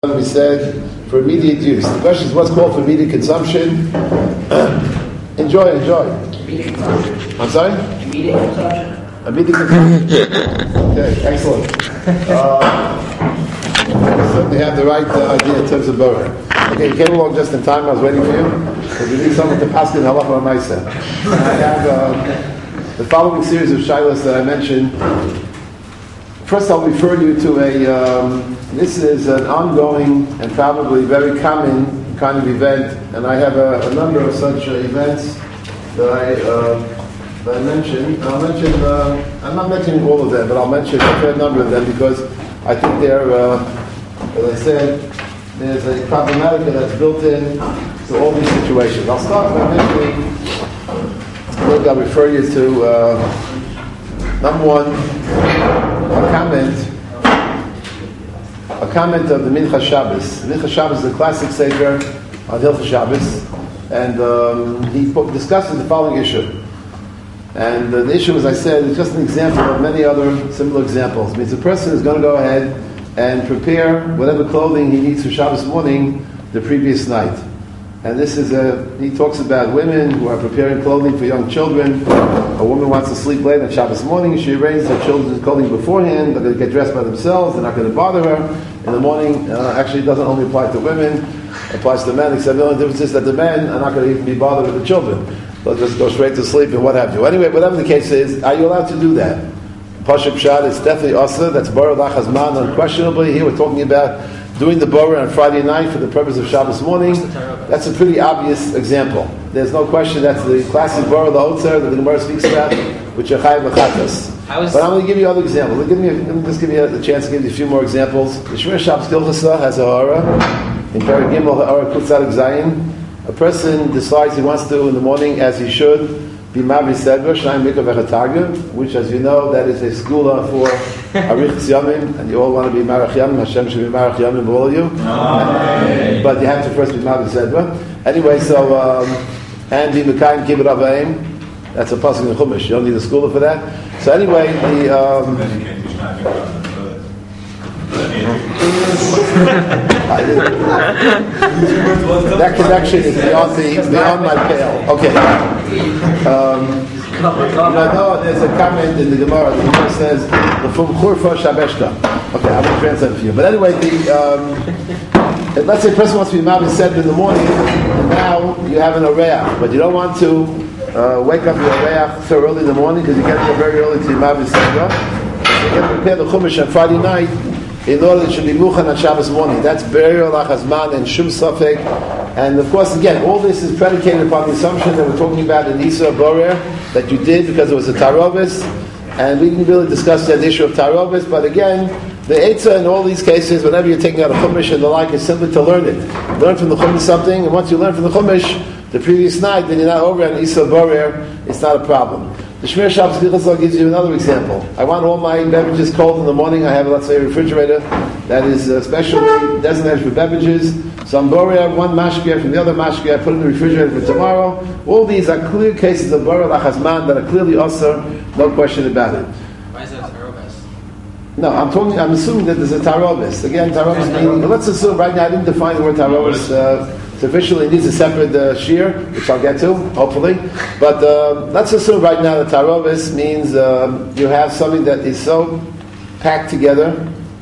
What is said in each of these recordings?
We said for immediate use. The question is what's called for immediate consumption. Enjoy. Immediate consumption. I'm sorry? Immediate consumption. Immediate consumption. Okay, excellent. Certainly have the right idea in terms of Borah. Okay, you came along just in time. I was waiting for you. So we need someone to pass in Halacha L'Maaseh. I have the following series of shilas that I mentioned. First, I'll refer you to this is an ongoing and probably very common kind of event, and I have a number of such events that I mentioned. I'm not mentioning all of them, but I'll mention a fair number of them because I think they're, as I said, there's a problematica that's built in to all these situations. I'll start by mentioning, I'll refer you to number one, a comment of the Mincha Shabbos. Mincha Shabbos is a classic sefer on Hilchos Shabbos, and he discusses the following issue. And the issue, as I said, is just an example of many other similar examples. It means a person is going to go ahead and prepare whatever clothing he needs for Shabbos morning the previous night. And this is he talks about women who are preparing clothing for young children. A woman wants to sleep late on Shabbos morning. She arranges her children's clothing beforehand. They're going to get dressed by themselves. They're not going to bother her. In the morning, actually it doesn't only apply to women. It applies to men, except the only difference is that the men are not going to even be bothered with the children. They'll just go straight to sleep and what have you. Anyway, whatever the case is, are you allowed to do that? Pashup Shad, it's definitely Asa. That's Borah Lachazman, unquestionably. Here we're talking about doing the Borah on Friday night for the purpose of Shabbos morning. That's a pretty obvious example. There's no question that's the classic Borah L'Otzer that the Gemara speaks about, which are Chayav V'chatas. But I'm going to give you other examples. Let me just give you the chance to give you a few more examples. The Shmir Shabbos Gilchasa has a ha'ara. In Perek Gimel, ha'ara Kutzadik Zayin. A person decides he wants to in the morning, as he should, be Mavi Sedva, Shnayim Mikra V'chatagim, which, as you know, that is a skula for Arichas Yamim, and you all want to be Marach Yamim. Hashem should be Marach Yamim for all of you. But you have to first be Mavi Sedva. Anyway, so, and be Mekayim Kibbut Avayim. That's a pasuk in Chumash. You don't need a skula for that. So anyway, that connection is beyond my pale. Okay. There's a comment in the Gemara. The Gemara says, "L'fum churfa shabeshta." Okay, I'm going to translate it for you. But anyway, let's say a person wants to be Mavi Sedva in the morning, and now you have an oreach, but you don't want to wake up your oreach so early in the morning because you get there very early to be Mavi Sedva. So you get to prepare the Chumash on Friday night in order that it should be Muchan on Shabbos morning. That's Be'er Lachazman and Shum Safek. And of course, again, all this is predicated upon the assumption that we're talking about in Isra Borer that you did because it was a Tarovis. And we didn't really discuss that issue of Tarovis, but again, the Eitzah in all these cases, whenever you're taking out a Chumash and the like, is simply to learn it. Learn from the Chumash something, and once you learn from the Chumash the previous night, then you're not over on Isra Borer, it's not a problem. The Shmir Shabbos Gilchasa gives you another example. I want all my beverages cold in the morning. I have, let's say, a refrigerator that is specially designated for beverages. So I'm borrowing one mashkia from the other mashkia. I put it in the refrigerator for tomorrow. All these are clear cases of Borah Lachazman that are clearly usher, no question about it. Why is that Tarovis? No, I'm assuming that there's a Tarovis. Again, Tarovis meaning, let's assume right now, I didn't define the word Tarovis sufficiently. It needs a separate shear, which I'll get to, hopefully. But let's assume right now that Tarovis means you have something that is so packed together,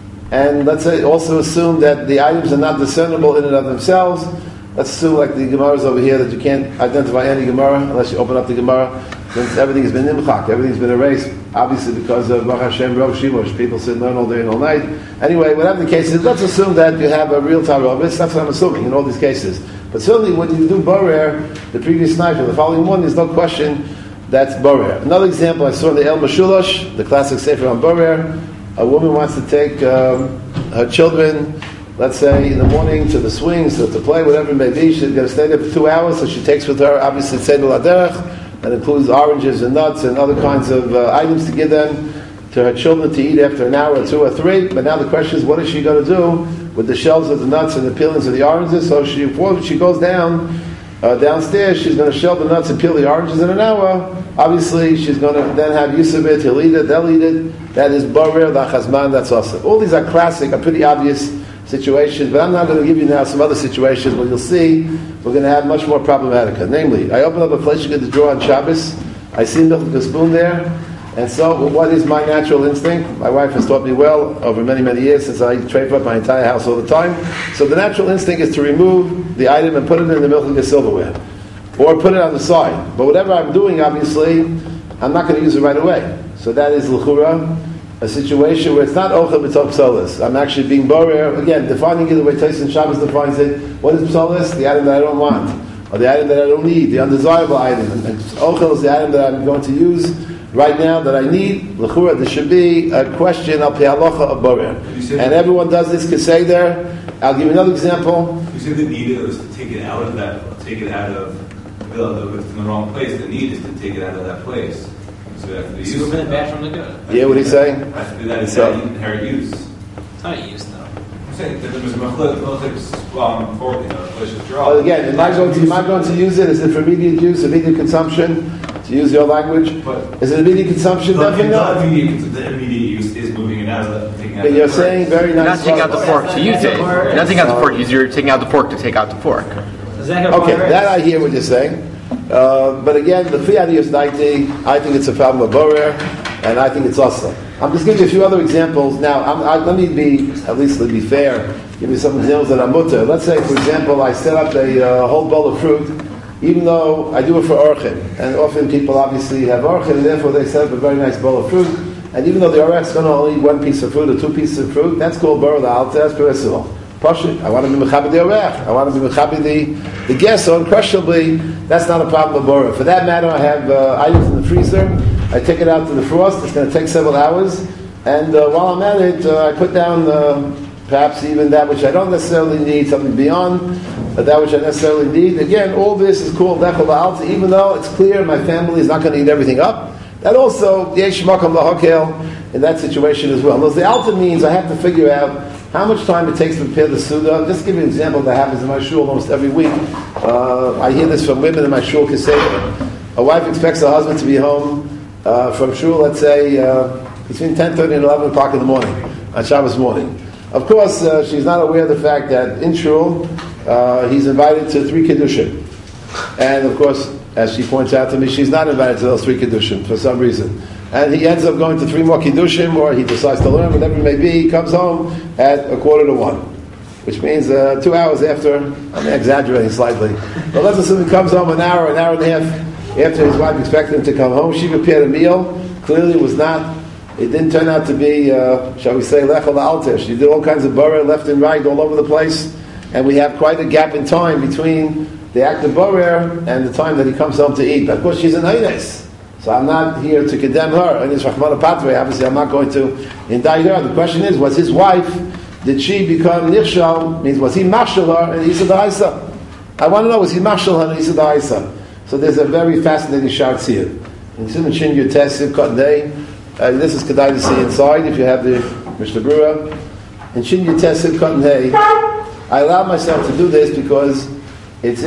and let's say also assume that the items are not discernible in and of themselves. Let's assume, like the Gemara is over here, that you can't identify any Gemara unless you open up the Gemara, since everything has been nimchak, everything's been erased, obviously because of Baruch Hashem, Rov Shimush, people sit and learn all day and all night. Anyway, whatever the case is, let's assume that you have a real Tarovis. That's what I'm assuming in all these cases. But certainly when you do Borer the previous night or the following morning, there's no question that's Borer. Another example I saw in the El Mashulash, the classic sefer on Borer. A woman wants to take her children, let's say, in the morning to the swings, to play, whatever it may be. She's going to stay there for 2 hours, so she takes with her, obviously, Seder Laderech, that includes oranges and nuts and other kinds of items to give them to her children to eat after an hour or 2 or 3. But now the question is, what is she going to do with the shells of the nuts and the peelings of the oranges? So before she goes downstairs, she's going to shell the nuts and peel the oranges in an hour. Obviously, she's going to then have use of it. He'll eat it, they'll eat it. That is Borer Lachazman, that's awesome. All these are classic, are pretty obvious situations, but I'm not going to give you now some other situations where you'll see we're going to have much more problematica. Namely, I open up a place to draw on Shabbos, I see milk with a spoon there, and so what is my natural instinct? My wife has taught me well over many, many years since I trape up my entire house all the time. So the natural instinct is to remove the item and put it in the milk and silverware. Or put it on the side. But whatever I'm doing, obviously, I'm not going to use it right away. So that is l'chura, a situation where it's not ochel b'tov psolis. I'm actually being borer. Again, defining it the way Tyson Shabbos defines it. What is psolis? The item that I don't want. Or the item that I don't need. The undesirable item. And ochel is the item that I'm going to use right now that I need. L'chura, there should be a question al pi halacha of borer. And everyone does this keseder. I'll give you another example. You said the need is to take it out of that, take it out of if it's in the wrong place. The need is to take it out of that place. So after the use, Moving it back from the good. Yeah, what he's saying? After that is So- that inherent use. It's not a use, though. I'm saying that there was a for place to draw. Well, again, am I going to use it? Is it for immediate use, immediate consumption? To use your language, But- is it immediate consumption? Definitely not. The immediate use is moving it out of the taking out. But you're saying very You're not nice. taking out the fork to use it. You're not taking out the fork. You're taking out the fork to take out the fork. Does that have Okay, that I hear what you're saying. But again, the fiadius daiti, I think it's a problem of borer, and I think it's also. I'm just giving you a few other examples. Now, let me be, at least to be fair, give you some examples that are mutter. Let's say, for example, I set up a whole bowl of fruit, even though I do it for orchid. And often people obviously have orchid, and therefore they set up a very nice bowl of fruit. And even though the orchid is going to only eat one piece of fruit or two pieces of fruit, that's called borer la'alta, that's peresil. Pashut, I want to be mechaber the orech. I want to be mechaber the guest, so unquestionably, that's not a problem of borer. For that matter, I have items in the freezer. I take it out to the frost. It's going to take several hours. And while I'm at it, I put down perhaps even that which I don't necessarily need, something beyond that which I necessarily need. Again, all this is called dechol la'alta, even though it's clear my family is not going to eat everything up. That also, yesh makam lahakel, in that situation as well. Those the alta means I have to figure out how much time it takes to prepare the Suda. Just to give you an example that happens in my shul almost every week. I hear this from women in my shul keseder. A wife expects her husband to be home from shul, let's say, between 10:30 and 11 o'clock in the morning, on Shabbos morning. Of course, she's not aware of the fact that in shul, he's invited to 3 Kedushin. And of course, as she points out to me, she's not invited to those 3 Kedushin for some reason. And he ends up going to 3 more Kiddushim, or he decides to learn, whatever it may be. He comes home at 1:45, which means 2 hours after, I'm exaggerating slightly, but let's assume he comes home an hour and a half after his wife expected him to come home. She prepared a meal. Clearly it didn't turn out to be, shall we say, lechol la'alta. She did all kinds of borer left and right all over the place, and we have quite a gap in time between the act of borer and the time that he comes home to eat. But of course, she's an Eines. So I'm not here to condemn her. And it's Rahman Patre. Obviously, I'm not going to indict her. The question is, was his wife, did she become Nirshal? Means, was he Marshal her in Isa Da'isa? I want to know, was he Marshal her in Isa Da'isa? So there's a very fascinating shart here. In Simon Shin Yutesiv Kotnei, this is Kedai to see inside, if you have the Mishnah Berurah. In Shin Yutesiv Kotnei, I allowed myself to do this because it's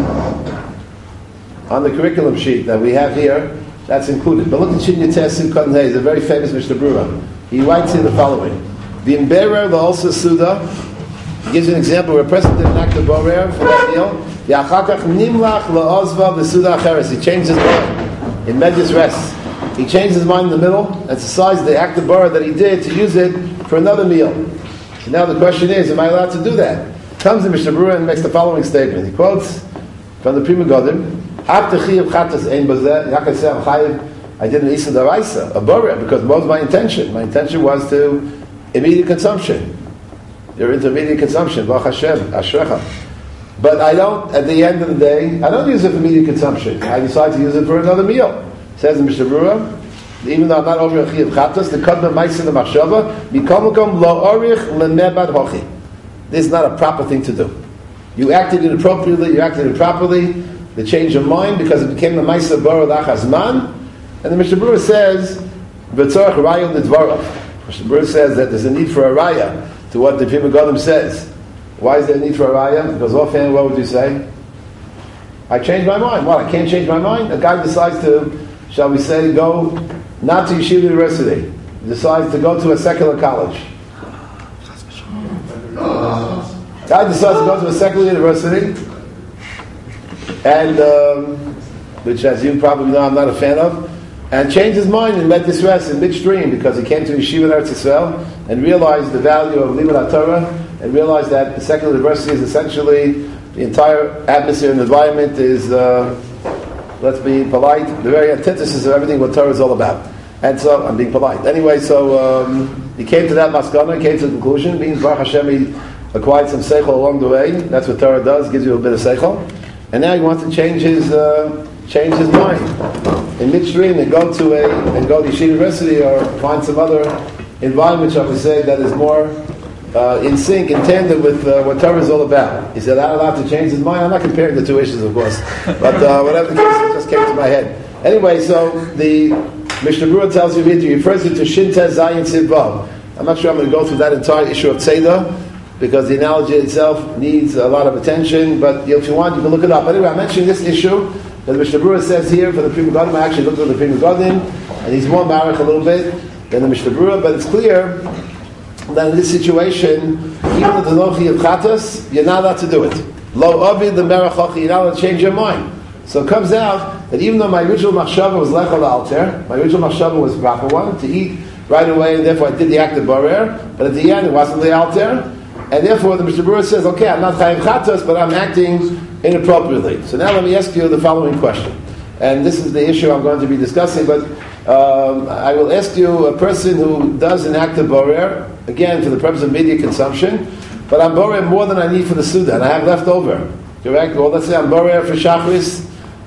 on the curriculum sheet that we have here. That's included. But look at Shin Yutesiv Kotnei, he's a very famous Mishnah Berurah. He writes here the following: the Imberer also Suda. He gives you an example where a person did an act of borer for that meal. Yachakach nimlach la'ozva v'suda acheres. He changed his mind in Medjus rest. He changed his mind in the middle and decides the act of borer that he did to use it for another meal. So now the question is, am I allowed to do that? Comes the Mishnah Berurah and makes the following statement. He quotes from the Prima Godim: I did an Isa Daraisa, a borer, because what was my intention? My intention was to immediate consumption. Your intermediate consumption, Baruch Hashem, Ashrecha. But I don't, at the end of the day, I don't use it for immediate consumption. I decide to use it for another meal. Says the Mishnah Berurah, even though I'm not over a Chiyav Chatas, the Kadma Ma'aser the Machshava, Mikomakom Lo Orich Lemebad Hochi. This is not a proper thing to do. You acted inappropriately, you acted improperly, the change of mind, because it became a Ma'aser Bora Lachazman. And the Mishnah Berurah says, V'tzorach Raya L'dvarav. Mishnah Berurah says that there's a need for a Raya to what the Prima Godim says. Why is there a need for a Raya? Because offhand, what would you say? I changed my mind. What, I can't change my mind? A guy decides to, shall we say, go not to Yeshiva University. He decides to go to a secular college. Guy decides to go to a secular university, and which, as you probably know, I'm not a fan of, and changed his mind and let this rest in midstream because he came to Yeshiva in Eretz Yisrael and realized the value of Limud HaTorah and realized that the secular university is essentially the entire atmosphere and environment is, let's be polite, the very antithesis of everything what Torah is all about. And so, I'm being polite. Anyway, so he came to that maskana, came to the conclusion, means Baruch Hashem he acquired some seichel along the way. That's what Torah does, gives you a bit of seichel. And now he wants to change his mind in midstream and go to Yeshiva University or find some other environment, shall we say, that is more in sync, in tandem with what Torah is all about. He said, I'm allowed to change his mind. I'm not comparing the two issues, of course, but whatever the case, it just came to my head. Anyway, so the Mishnah Berurah tells you here, he refers it to Shin Tez Zayin Sid Vav. I'm not sure I'm going to go through that entire issue of Tzeidah, because the analogy itself needs a lot of attention, but if you want, you can look it up. Anyway, I'm mentioning this issue that the Mishnah Berurah says here for the Pri Megadim. I actually looked at the Pri Megadim, and he's more marich a little bit than the Mishnah Berurah, but it's clear that in this situation, even with the Nochi of Chatas, you're not allowed to do it. Lo Ovid the Merachochi, you're not allowed to change your mind. So it comes out that even though my original machshava was lechol alter, my original machshava was the proper one, to eat right away, and therefore I did the act of borer, but at the end it wasn't the alter, and therefore the Mishnah Berurah says, okay, I'm not chayim chatos, but I'm acting inappropriately. So now let me ask you the following question. And this is the issue I'm going to be discussing, but I will ask you, a person who does an act of borer, again for the purpose of media consumption, but I'm borer more than I need for the Suda, and I have left over. Correct? Well, let's say I'm borer for Shachris,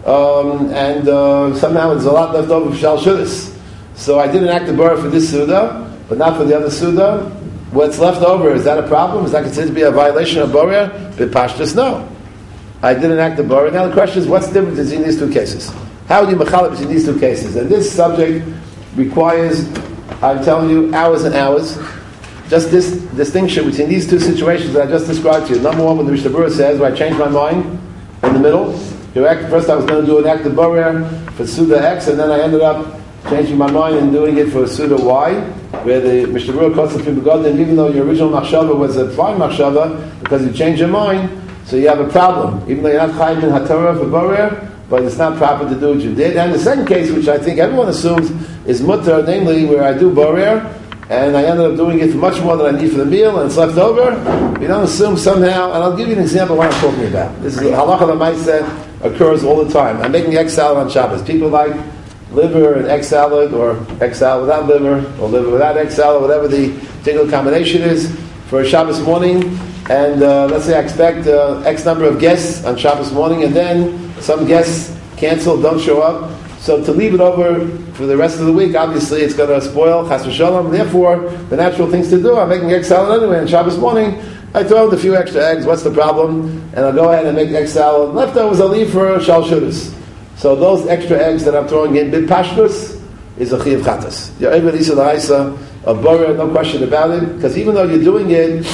and somehow there's a lot left over for Shal Shudas. So I did an act of borer for this Suda, but not for the other Suda. What's left over, is that a problem? Is that considered to be a violation of borer? B'pashtus, no. I did an act of borer. Now the question is, what's the difference between these two cases? How do you mechalek between these two cases? And this subject requires, I'm telling you, hours and hours. Just this distinction between these two situations that I just described to you. Number one, when the Mishnah Berurah says, where I changed my mind in the middle. Correct? First I was going to do an act of borer for Suda X, and then I ended up changing my mind and doing it for Suda Y, where the Mishnah Berurah quotes the Pri Megadim, even though your original machshava was a fine machshava, because you changed your mind, so you have a problem. Even though you're not chayim in HaTorah for borer, but it's not proper to do what you did. And the second case, which I think everyone assumes is mutter, namely where I do borer, and I ended up doing it for much more than I need for the meal, and it's left over. We don't assume somehow, and I'll give you an example of what I'm talking about. This is halacha l'maaseh occurs all the time. I'm making egg salad on Shabbos. People like liver and egg salad, or egg salad without liver, or liver without egg salad, whatever the particular combination is for a Shabbos morning. And let's say I expect X number of guests on Shabbos morning, and then some guests cancel, don't show up. So to leave it over for the rest of the week, obviously it's going to spoil, chas v'shalom. Therefore, the natural things to do, I'm making egg salad anyway on Shabbos morning. I throw out a few extra eggs, what's the problem? And I'll go ahead and make egg salad. Leftovers I'll leave for shal shudas. So those extra eggs that I'm throwing in, bid pashtus, is a chiyav chatas. You're able to eat the haisa of borer, no question about it, because even though you're doing it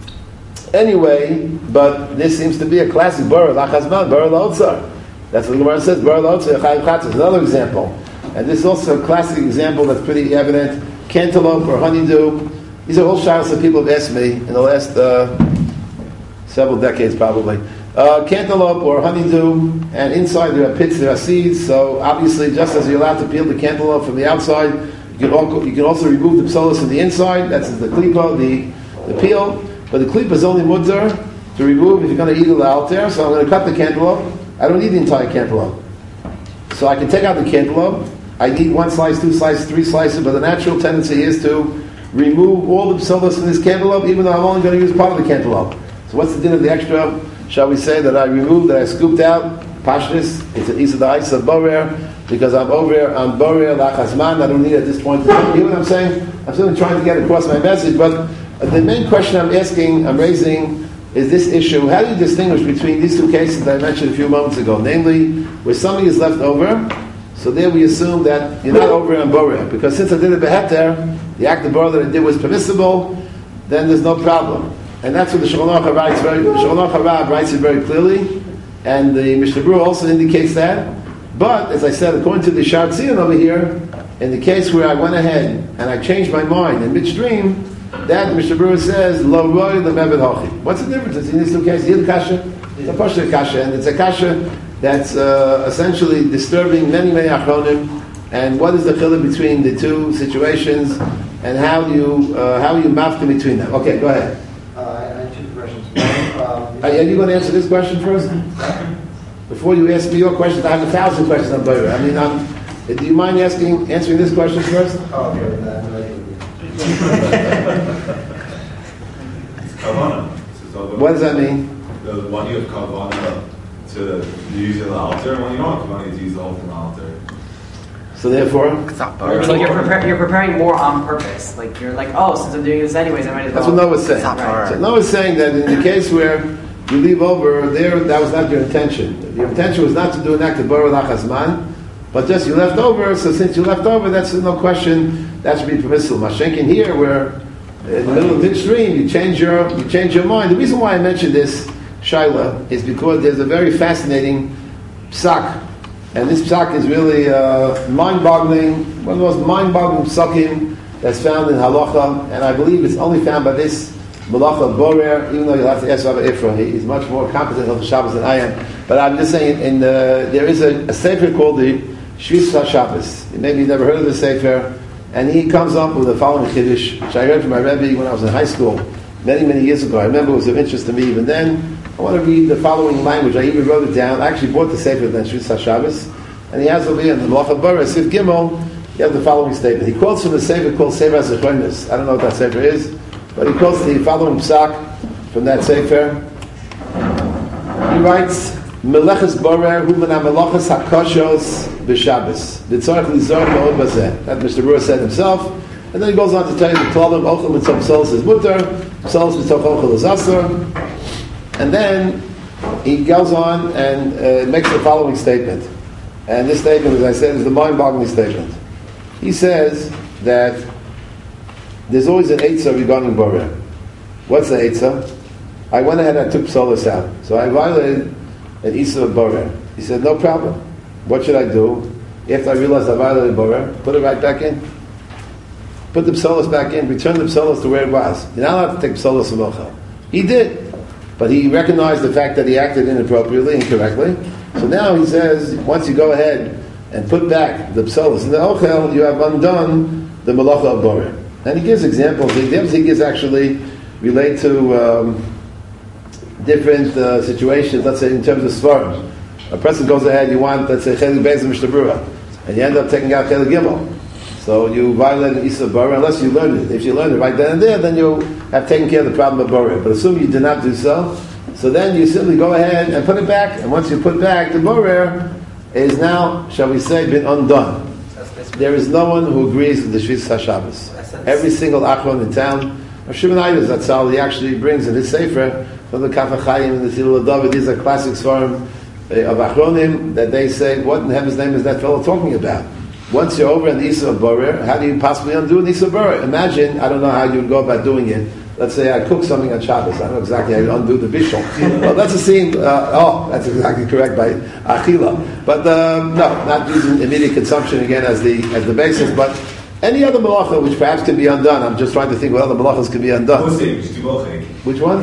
anyway, but this seems to be a classic borer, lachazman, borer la'otzar. That's what the Gemara says, borer la'otzar, chayav chatas. Another example. And this is also a classic example that's pretty evident. Cantaloupe or honeydew. These are all shaylos that people have asked me in the last several decades probably. Cantaloupe or honeydew, and inside there are pits, there are seeds, so obviously just as you're allowed to peel the cantaloupe from the outside, you can also remove the psolos from the inside, that's the klipa, the peel, but the klipa is only mutter to remove if you're going to eat it out there, so I'm going to cut the cantaloupe. I don't need the entire cantaloupe. So I can take out the cantaloupe, I need 1 slice, 2 slices, 3 slices, but the natural tendency is to remove all the psolos from this cantaloupe, even though I'm only going to use part of the cantaloupe. So what's the din of the extra, shall we say, that I removed, that I scooped out? Pashnis, it's an isa da'isa borer, because I'm over on borer lachazman, I don't need at this point. You know what I'm saying? I'm simply trying to get across my message, but the main question I'm raising, is this issue. How do you distinguish between these two cases that I mentioned a few moments ago? Namely, where something is left over, so there we assume that you're not over on borer, because since I did it beheter, the act of borer that I did was permissible, then there's no problem. And that's what the Shulchan Aruch writes it very clearly, and the Mishnah Berurah also indicates that. But, as I said, according to the Shar Tzion over here, in the case where I went ahead and I changed my mind in midstream, That Mr. Brewer says lo roy lemevet hochi. What's the difference between these two cases? Here the kasha, it's a pashut kasha, and it's a kasha that's essentially disturbing many achronim. And what is the chiluk between the two situations, and how do you mafka between them? Okay, go ahead. I have two questions. Are you going to answer this question first? Before you ask me your questions, I have 1,000 questions on Torah. I mean, do you mind answering this question first? Oh, okay, with that. Kavana. What does that mean? The one you have kavana to use the altar, and one you don't have kavana to use the whole thing altar. So therefore, It's not It's like you're preparing more on purpose. Like you're like, oh, since I'm doing this anyways, I might as well. that's what Noah's saying. Right. So Noah's saying that in the case where you leave over there, that was not your intention. Your intention was not to do an act of Borah Lachazman, but just you left over. So since you left over, that's no question that should be permissible. Mashenkin here, where in the middle of midstream, you change your mind. The reason why I mentioned this Shaila is because there's a very fascinating psak. And this psak is really mind-boggling, one of the most mind-boggling psakim that's found in halacha, and I believe it's only found by this Malacha Borer, even though you'll have to ask Rabbi Ifra, he's much more competent on the Shabbos than I am. But I'm just saying, there is a sefer called the Shvis HaShabbos. Maybe you've never heard of the sefer, and he comes up with the following chiddush, which I heard from my Rebbe when I was in high school, many, many years ago. I remember it was of interest to me even then. I want to read the following language. I even wrote it down. I actually bought the Sefer then, Shvis HaShabbos, and he has over here in the Malacha Borer, Sif Gimel, he has the following statement. He quotes from the Sefer called Sefer HaZechonos. I don't know what that Sefer is, but he quotes the following psak from that Sefer. He writes, Meleches Borer hu min ha-melachos ha-koshos b'Shabbos. V'tzorech lizor me'od bazeh. That Mr. Brewer said himself. And then he goes on to tell you the Klalim, Ochel mitzvah psolos is mutter, psolos mitzvah ochel is asur. And then he goes on and makes the following statement. And this statement, as I said, is the mind-boggling statement. He says that there's always an eitzah regarding Borer. What's the eitzah? I went ahead and I took psolos out. So I violated an Isa of Borer. He said, no problem. What should I do? After I realized I violated Borer, put it right back in. Put the psolos back in, return the psolos to where it was. You're not allowed to take psolos from Ochel. He did. But he recognized the fact that he acted inappropriately, incorrectly. So now he says, once you go ahead and put back the psolos in the Ochel, you have undone the malacha of Borer. And he gives examples. The examples he gives actually relate to different situations, let's say in terms of svarim. A person goes ahead, you want, let's say, Chelik Beis Mishnah Berurah, and you end up taking out Chelik Gimel. So you violate an Isa Borer unless you learn it. If you learn it right then and there, then you have taken care of the problem of Borer. But assuming you did not do so, so then you simply go ahead and put it back. And once you put back, the Borer is now, shall we say, been undone. There is no one who agrees with the Shvis HaShabbos. Every single Achron in town, or Shimon Aydos, that's all he actually brings in his Sefer, from the Kaf HaChaim and the Tilul David. These are classic svarim of Achronim that they say, what in heaven's name is that fellow talking about? Once you're over in the Isa of Borer, how do you possibly undo an Isa of Borer? Imagine, I don't know how you would go about doing it. Let's say I cook something on Shabbos. I don't know exactly how you undo the bishul. Well, that's a scene. That's exactly correct by Achila. But no, not using immediate consumption again as the basis. But any other malacha which perhaps can be undone. I'm just trying to think what other malachas can be undone. Which one?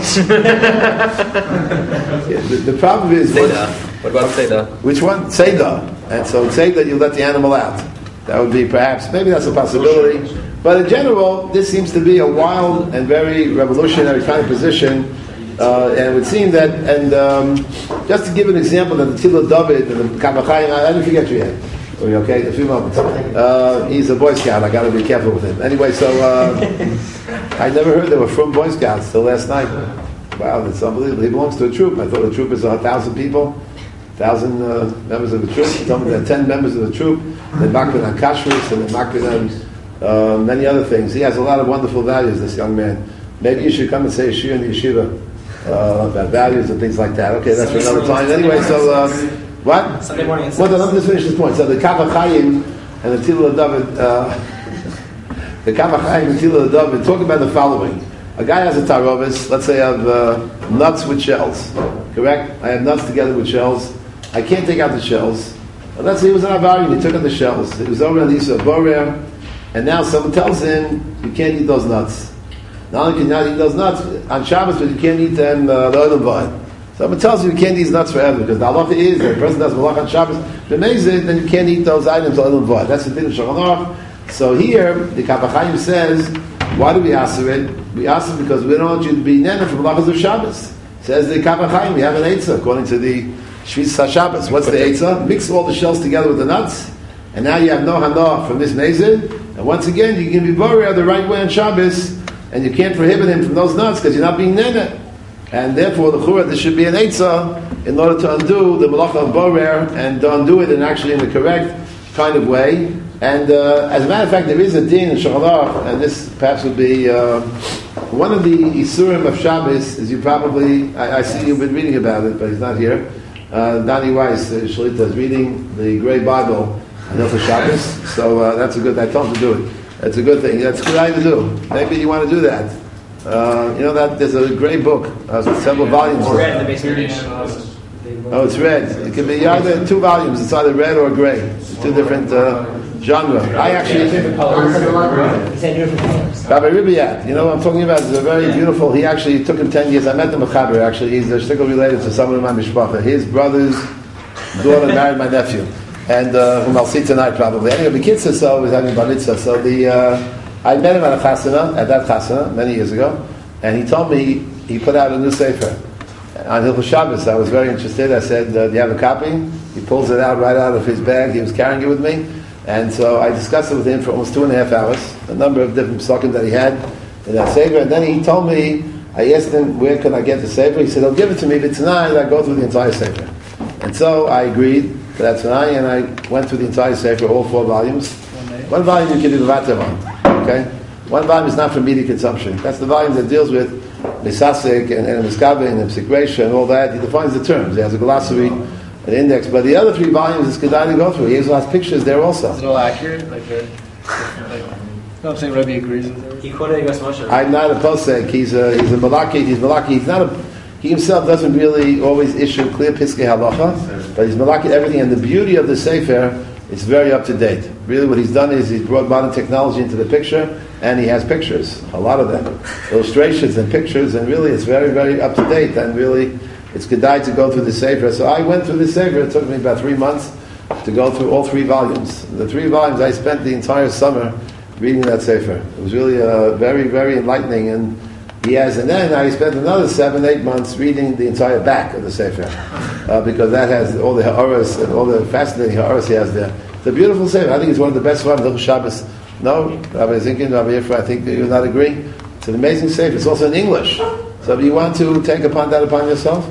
The problem is What about Seder? which one? Seder. And so Seder, you let the animal out. That would be perhaps, maybe that's a possibility. But in general, this seems to be a wild and very revolutionary kind of position. And it would seem that, and just to give an example, that the Tilul David and the Kaf HaChaim, I didn't forget you yet. Okay, a few moments. He's a Boy Scout. I got to be careful with him. Anyway, so I never heard there were from Boy Scouts till last night. Wow, that's unbelievable. He belongs to a troop. I thought a troop is 1,000 people, 1,000 members of the troop. He told me there are 10 members of the troop. They're makbid on kashrus and they're makbid on many other things. He has a lot of wonderful values, this young man. Maybe you should come and say a shir in the yeshiva about values and things like that. Okay, that's for another time. Anyway, so what? Sunday morning. Well, let me just finish this point. So the Kaf HaChaim and the Tilul David, the Kaf HaChaim and Tilul David talk about the following. A guy has a tarovis, let's say I have nuts with shells, correct? I have nuts together with shells. I can't take out the shells. But let's say he was an Avari, he took out the shells. He was over on the Yisrael Borer, and now someone tells him, you can't eat those nuts. Not only can you not eat those nuts on Shabbos, but you can't eat them the oil vod. So it tells you can't eat these nuts forever, because the halacha is that if a person does malach on Shabbos, then you can't eat those items oil and vod. That's the thing of Shulchan Aruch. So here, the Kaf HaChaim says, why do we ask it? We ask it because we don't want you to be nene for malachas of Shabbos. Says the Kaf HaChaim, we have an eitzah according to the Shvis HaShabbos. What's the eitzah? Mix all the shells together with the nuts, and now you have no hanoah from this mezid. And once again, you can be borer the right way on Shabbos, and you can't prohibit him from those nuts because you're not being nene. And therefore, the chura, there should be an eitzah in order to undo the malacha of borer and to undo it in the correct kind of way. And as a matter of fact, there is a din in Shulchan Aruch, and this perhaps would be one of the isurim of Shabbos. Is you probably, I see you've been reading about it, but he's not here. Danny Weiss, Shalita, is reading the Grey Bible on Hilchos Shabbos, so that's a good. I told him to do it. That's a good thing. That's a good idea to do. Maybe you want to do that. You know that there's a great book with several volumes. Or red in the basement. Oh, it's red. It can be either 2 volumes. It's either red or gray. It's 2 different genre. I actually Rabbi Ribiat, you know what I'm talking about? It's a very beautiful. He actually took him 10 years. I met him at Chaber. Actually, he's a shtickle related to someone in my mishpacha. His brother's daughter married my nephew, and whom I'll see tonight probably. Anyway, the kid says so. Was having bar mitzvah. So I met him at that chasana many years ago, and he told me he put out a new sefer on Hilchos Shabbos. I was very interested. I said, do you have a copy? He pulls it out right out of his bag. He was carrying it with me. And so I discussed it with him for almost 2.5 hours, a number of different psukim that he had in that sefer. And then he told me, I asked him, where can I get the sefer? He said, give it to me, but tonight I go through the entire sefer. And so I agreed to that tonight, and I went through the entire sefer, all 4 volumes. 1 volume you can do levater on, okay? 1 volume is not for media consumption. That's the volume that deals with Misasik and Miskabe and Psikresha and all that. He defines the terms. He has a glossary, an index. But the other 3 volumes is Kedai to go through. He has lots of pictures there also. Is it all accurate? I'm saying Rebbe agrees with it. He quoted Yigos Moshe. I'm not a posek. He's a malakit. He's malakit. He's not a. He himself doesn't really always issue clear piskei halacha, but he's malakit everything. And the beauty of the sefer is very up to date. Really, what he's done is he's brought modern technology into the picture, and he has pictures, a lot of them, illustrations and pictures, and really it's very, very up to date. And really, it's kedai to go through the sefer. So I went through the sefer. It took me about 3 months to go through all 3 volumes. The 3 volumes I spent the entire summer reading that sefer. It was really very, very enlightening. And then I spent another 7-8 months reading the entire back of the sefer because that has all the ha'aras and all the fascinating ha'aras he has there. It's a beautiful sefer. I think it's one of the best ones. Hilchos Shabbos. No, Rabbi Zinkin, Rabbi Yifra, I think you not agree. It's an amazing sefer. It's also in English. So if you want to take that upon yourself.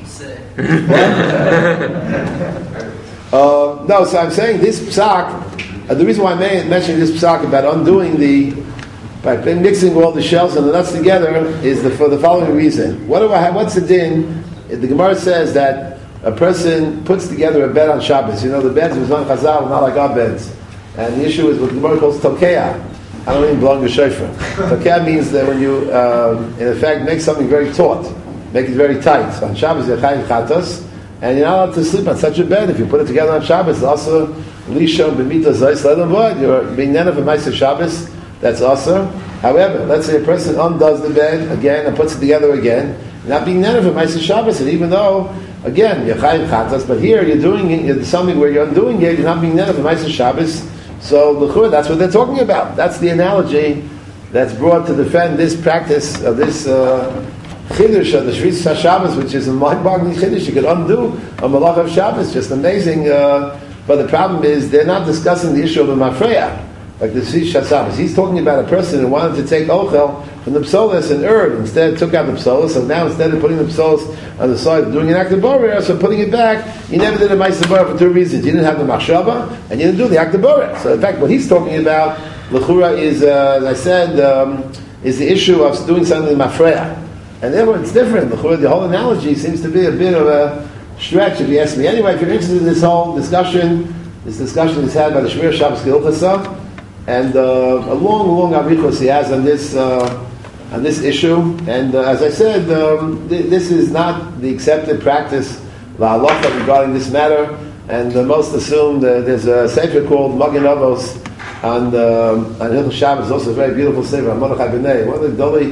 No, so I'm saying this psak. The reason why I'm mentioning this psak about undoing by mixing all the shells and the nuts together is for the following reason. What's the din? The Gemara says that a person puts together a bed on Shabbos. You know, the beds was on Chazal, not like our beds. And the issue is what the Gemara calls tokeah. I don't even belong to shofar. Tokeah means that when you, in effect, make something very taut, make it very tight. So on Shabbos, you're chayim chatos, and you're not allowed to sleep on such a bed. If you put it together on Shabbos, also lishon b'mita zayis ledam vod. You're being nene of a ma'aser Shabbos. That's awesome. However, let's say a person undoes the bed again and puts it together again, not being nene of a ma'aser Shabbos, and even though, again, you're chayim chatos, but here you're doing something where you're undoing it, you're not being nene of a ma'aser Shabbos. So l'chur, that's what they're talking about. That's the analogy that's brought to defend this practice of this chiddush of the Shvis HaShabbos, which is a mind-boggling chiddush. You could undo a malach of Shabbos, just amazing. But the problem is they're not discussing the issue of the mafreya, like the Shvis HaShabbos. He's talking about a person who wanted to take ochel from the psolos and instead took out the psolos. So now instead of putting the psolos on the side, doing an act of borer, so putting it back, he never did a ma'aser borer for 2 reasons. You didn't have the machshava, and you didn't do the act of borer. So in fact, what he's talking about, l'chura, is, as I said, is the issue of doing something in mafreya. And therefore it's different. L'chura, the whole analogy seems to be a bit of a stretch, if you ask me. Anyway, if you're interested in this whole discussion, is had by the Shmir Shabbos Gilchasa, and a long arichos he has on this issue. And as I said, this is not the accepted practice la'alacha regarding this matter. And most assume that there's a sefer called Magen Avos on Hilchos Shabbos, also a very beautiful sefer, Mordechai B'nai, one of the Doli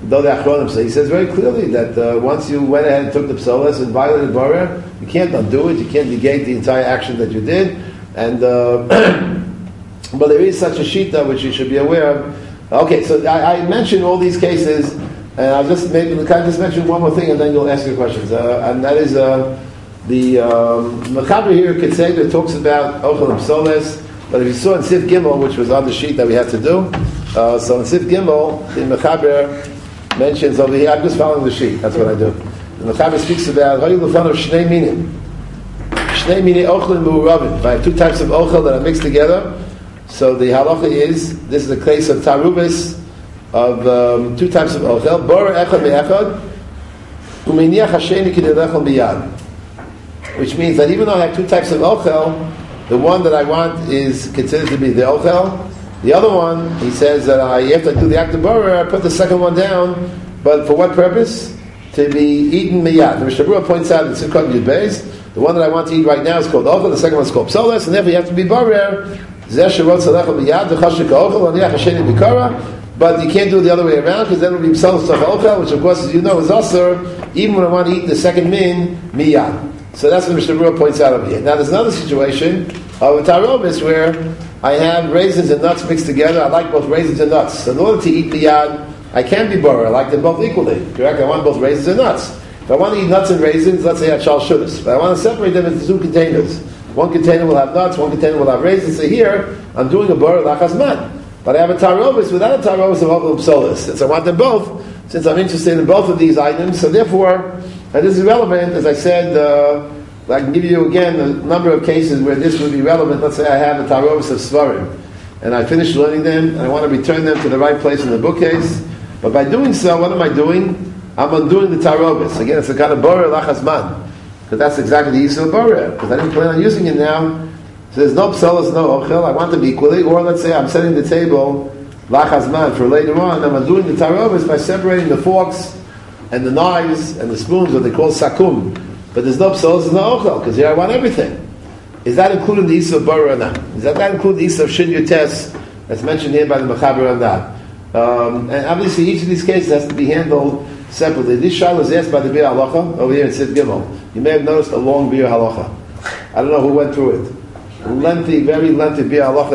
though the Achronim say, he says very clearly that once you went ahead and took the psolas and violated Borer, you can't undo it, you can't negate the entire action that you did, and but there is such a shita which you should be aware of. Okay, so I mentioned all these cases, and I'll just mention one more thing, and then you'll ask your questions, and that is the Mechaber here, Ketzeder, talks about Ochel and Psolas, but if you saw in Sif Gimel, which was on the sheet that we had to do, so in Sif Gimel, the Mechaber mentions over here, I'm just following the sheet, that's what I do. The Mechaber speaks about Hayu Lefanav Shnei Minim. Shnei Minim Ochel and Mu'uravim. If I have two types of Ochel that are mixed together, so the halacha is, this is the case of Tarubis, of two types of Ochel, Bora Echad Me'echad, Umeniach Hasheni K'nelechel Miyad. Which means that even though I have two types of Ochel, the one that I want is considered to be the Ochel. The other one, he says that after I do the act of Bora, I put the second one down, but for what purpose? To be eaten Miyad. The Mishnah Berurah points out in Simchat Yud Beis, the one that I want to eat right now is called Ochel, the second one is called Psolas, and therefore you have to be Bora, but you can't do it the other way around, because then it will be Psolas Toch Ochel, which of course, as you know, is Asur, even when I want to eat the second min, Miyad. So that's what Mishnah Berurah points out over here. Now there's another situation of a Tarobis where I have raisins and nuts mixed together. I like both raisins and nuts. So in order to eat Miyad, I can be Bora. I like them both equally. Correct? I want both raisins and nuts. If I want to eat nuts and raisins, let's say I have Shal Shudas. But I want to separate them into two containers. One container will have nuts, one container will have raisins. So here, I'm doing a Bora Lachazman. But I have a Tarobis without a Tarobis of Ochel Psolas. Since I want them both, since I'm interested in both of these items, so therefore, and this is relevant, as I said, I can give you again a number of cases where this would be relevant. Let's say I have a Tarovis of Svarim, and I finished learning them, and I want to return them to the right place in the bookcase. But by doing so, what am I doing? I'm undoing the Tarovis. Again, it's a kind of Borer Lachazman, because that's exactly the Yisrael Borer, because I didn't plan on using it now. So there's no Psolas, no Ochel, I want them equally, or let's say I'm setting the table Lachazman for later on, I'm undoing the Tarovis by separating the forks and the knives and the spoons, what they call sakum. But there's no psolas, there's no ochel, because here I want everything. Is that including the Issa of Bora or not? Does that include the Issa of Shin Yutes that's mentioned here by the Mechaber or not? And obviously each of these cases has to be handled separately. This shayla is asked by the Bir Halacha over here in Sid Gimel. You may have noticed a long Bir Halacha. I don't know who went through it. Lengthy, very lengthy Bir Halacha.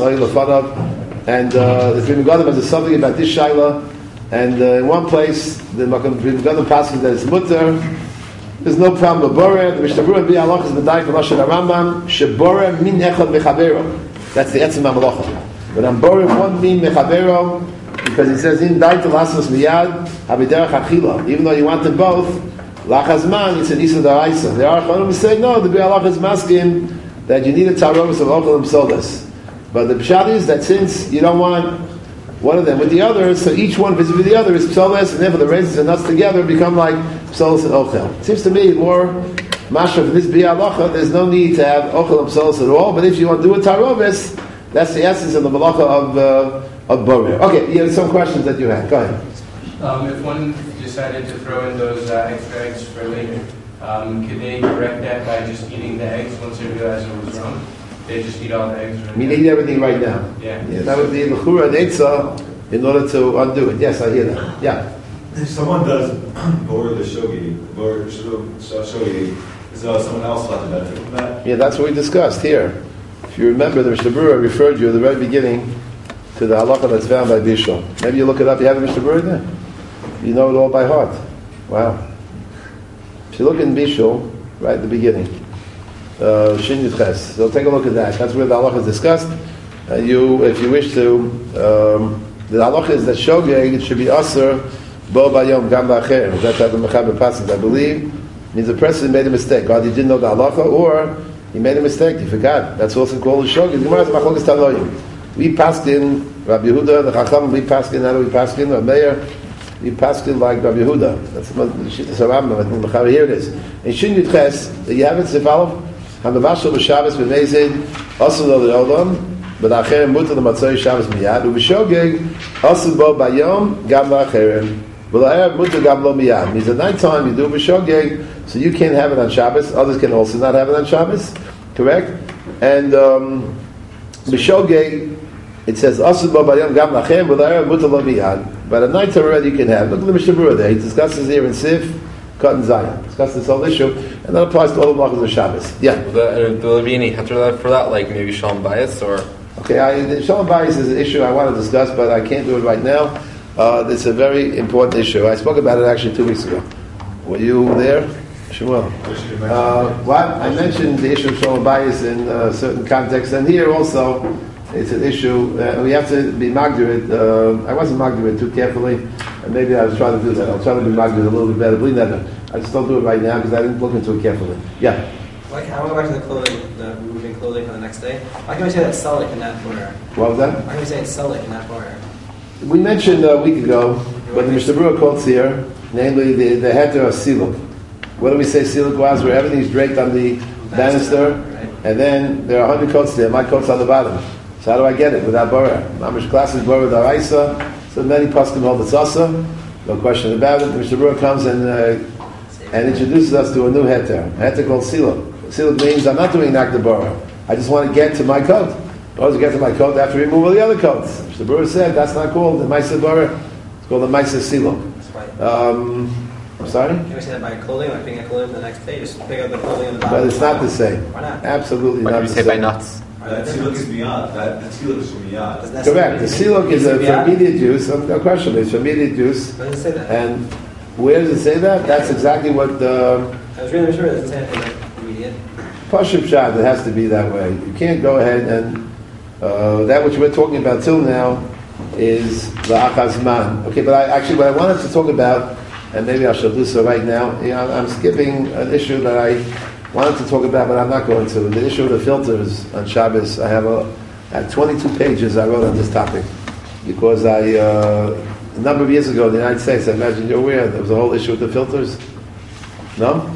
And the Pri Megadim has a something about this shayla. And in one place, the Pri Megadim passes that it's mutter. There's no problem with Bora. The Mishnah Berurah Bi Halach is Medai from Lashon Rambam. Shebora min echad mechavero. That's the etzem hamalacha. But I'm Bora one min mechavero because it says in Dai to Lasos Miyad Habiderach Achila. Even though you want them both, Lachazman it's an Isa Daraisa. There are Chanim who say no. The Bi Halach is masking that you need a Tarovis of Ochel and Psolas. But the pshat is that since you don't want one of them with the other, so each one vis-a-vis the other is Psolas, and therefore the raisins and nuts together become like Psolas and Ochel. It seems to me more Masha for this Bi Halacha, there's no need to have Ochel and Psolas at all, but if you want to do a Tarovis, that's the essence of the Malacha of Borer. Okay, you have some questions that you had. Go ahead. If one decided to throw in those extra eggs for later, could they correct that by just eating the eggs once they realize it was wrong? They just eat all the eggs right I mean, eat everything right now. Yeah. That would be L'chura and Eitzah in order to undo it. Yes, I hear that. Yeah. If someone does Borer the Shogi, is someone else allowed to benefit from that? Yeah, that's what we discussed here. If you remember, the Mishnah Berurah referred you at the very beginning to the halacha that's found by Bishul. Maybe you look it up. You have a Mishnah Berurah there? You know it all by heart. Wow. If you look in Bishul, right at the beginning, Shin Yud Ches. So take a look at that. That's where the halacha is discussed. If you wish to, the halacha is that shogeg it should be aser bo bayom gam ba'acher. That's how the Mechaber passes, I believe. Means the person made a mistake. God, he didn't know the halacha, or he made a mistake. He forgot. That's also called a shogeg. The Gemara is machlokes tanoim. We paskin Rabbi Yehuda, the Chacham. We paskin. How do we paskin? Rabbi Meir. We paskin like Rabbi Yehuda. That's the Shittas Rambam. I think the Mechaber here it is. In Shin Yud Ches, you have it. Zefalov. Hamavashal b'Shabbos b'Mezid asul lo le'olam b'Acherem mutar l'matzoi Shabbos miyad u'b'shogeg asul bo bayom gam b'Acherem v'la'erev mutar gam lo miyad. Means at night time you do b'shogeg, so you can't have it on Shabbos. Others can also not have it on Shabbos. Correct? And b'shogeg it says, "Asu ba bayom gam lachem v'layar mutar lo miyad." But at night already you can have. Look at the Mishnah Berurah there. He discusses here in Sif, Cotton Zion. Discusses this whole issue, and that applies to all the malachos of Shabbos. Yeah. Will there be any heter for that, like maybe shalom bayis or? Okay, the shalom bayis is an issue I want to discuss, but I can't do it right now. It's a very important issue. I spoke about it actually 2 weeks ago. Were you there, Shmuel? What? I mentioned the issue of shalom bayis in certain contexts, and here also it's an issue. We have to be magdir it. I wasn't magdir it too carefully, and maybe I was trying to do that. I'll try to be magdir it a little bit better. Believe that. I just don't do it right now because I didn't look into it carefully. Yeah. Like, I want to go back to the clothing, the removing clothing for the next day. Why can we say that's Sulik in that corner? What was that? Why can we say it's Sulik in that corner? We mentioned a week ago what the Mishnah Berurah quotes here, namely the heter of siluk. What do we say siluk was? Where everything's draped on the banister, right. and then there are 100 coats there. My coat's on the bottom. So how do I get it without borah? Mamish classic borah daraisa. So many poskim hold it's asa. No question about it. The Mishnah Berurah comes and introduces us to a new heter. A heter called siluk. Siluk means I'm not doing nakda borah. I just want to get to my coat. I want to get to my coat after removal of the other coats. The Berurah said that's not called the Maisa Borah. It's called the Maisa Siluk. That's right. I'm sorry? Can we say that by clothing, like picking up clothing for the next day? Just pick up the clothing on the bottom. But it's not the same. Why not? Absolutely What not do the you say same. by nuts? That siluk is beyond. That siluk is from beyond. Doesn't that Correct. The Siluk is for immediate use. No question. It's for immediate use. Why does it say that? And where does it say that? That's exactly what I was really sure it doesn't say anything like immediate. Pashup Shad, it has to be that way. You can't go ahead and that which we're talking about till now is the achazman. Okay, but what I wanted to talk about, and maybe I shall do so right now, I'm skipping an issue that I wanted to talk about, but I'm not going to. The issue of the filters on Shabbos. I have 22 pages I wrote on this topic because a number of years ago in the United States, I imagine you're aware, there was a whole issue with the filters. No?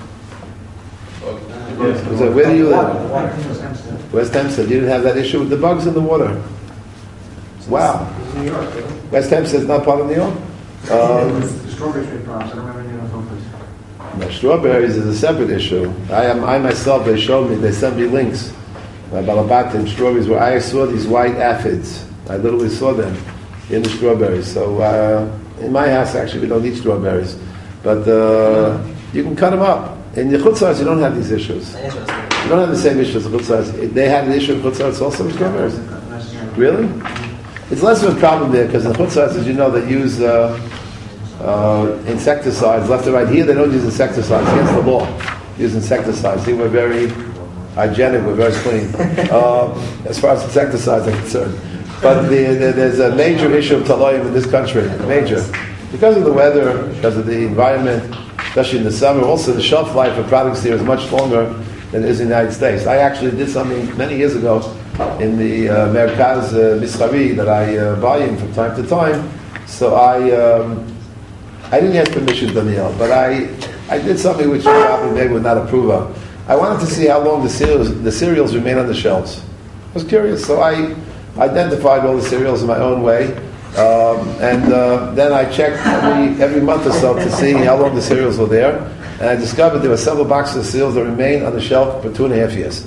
Where do you live? West Hempstead. You didn't have that issue with the bugs in the water. Wow. West Hempstead is not part of New York? The strawberry tree farms, I don't remember any of those. No, strawberries is a separate issue. I myself, they showed me, they sent me links. Balabatim, strawberries, where I saw these white aphids. I literally saw them in the strawberries. So in my house, actually, we don't eat strawberries. But you can cut them up. In the chutzars, you don't have these issues. You don't have the same issues as the chutzars. They had the issue of chutzars also with strawberries. Really? It's less of a problem there because in the chutzars, as you know, they use insecticides left and right. Here, they don't use insecticides. Against the law, they use insecticides. Here, we're very hygienic. We're very clean as far as insecticides are concerned. But there's a major issue of talayim in this country. Major. Because of the weather, because of the environment, especially in the summer. Also, the shelf life of products here is much longer than it is in the United States. I actually did something many years ago in the Merkaz Mischari that I buy in from time to time. So I didn't ask permission, Danielle, but I did something which you probably maybe would not approve of. I wanted to see how long the cereals remain on the shelves. I was curious, so I identified all the cereals in my own way. And then I checked every month or so to see how long the cereals were there, and I discovered there were several boxes of cereals that remained on the shelf for 2.5 years.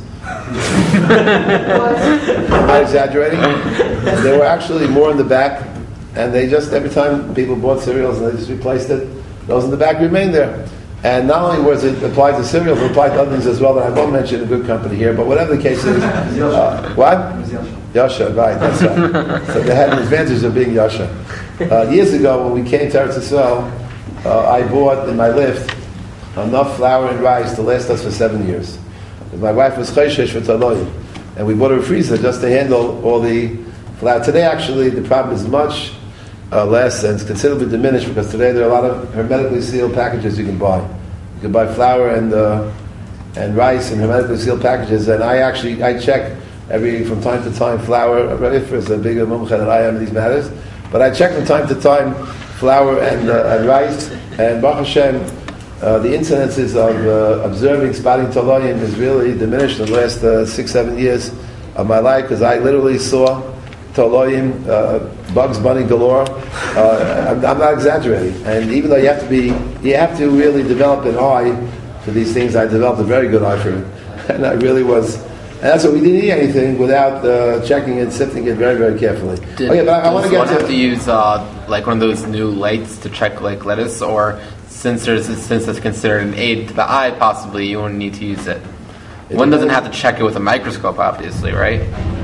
Am I exaggerating? There were actually more in the back, and they just every time people bought cereals and they just replaced it, those in the back remained there. And not only was it applied to cereals, it applied to other things as well that I won't mention in good company here. But whatever the case is, what? Yasha, right, that's right. So they had an advantage of being Yasha. Years ago, when we came to Eretz Yisrael, I bought in my lift enough flour and rice to last us for 7 years. My wife was chayshesh for taloyim, and we bought a freezer just to handle all the flour. Today, actually, the problem is much less and it's considerably diminished because today there are a lot of hermetically sealed packages you can buy. You can buy flour and rice in hermetically sealed packages, and I check from time to time flour. If there's a bigger mumcha than I am in these matters, but I check from time to time flour and rice, and Baruch Hashem, the incidences of observing spotting taloyim is really diminished in the last 6-7 years of my life because I literally saw taloyim, Bugs Bunny galore. I'm not exaggerating. And even though you have to really develop an eye for these things. I developed a very good eye for it, and I really was And that's what we didn't eat anything without checking it, sifting it very, very carefully. Okay, but I want to Does get one have to use like one of those new lights to check like lettuce, or since it's considered an aid to the eye, possibly you won't need to use it. One doesn't have to check it with a microscope, obviously, right?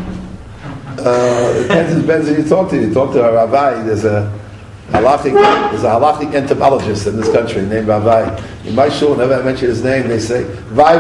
It depends who you talk to. You talk to a Ravai. There's a halachic entomologist in this country named Ravai. In my shul, whenever I mention his name, they say, Vai.